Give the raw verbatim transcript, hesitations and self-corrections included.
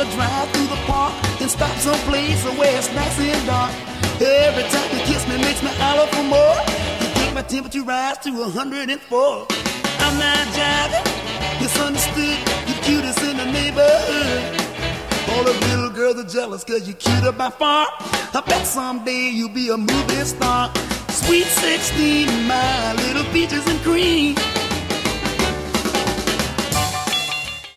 wanna drive through the park and stop someplace where it's nice and dark. Every time you kiss me makes me holler for more. You make my temperature rise to a hundred and four. I'm not jiving, misunderstood. You're cutest in the neighborhood. All the little girls are jealous cause you're cuter by far. I bet someday you'll be a movie star. Sweet sixteen, my little peaches and cream.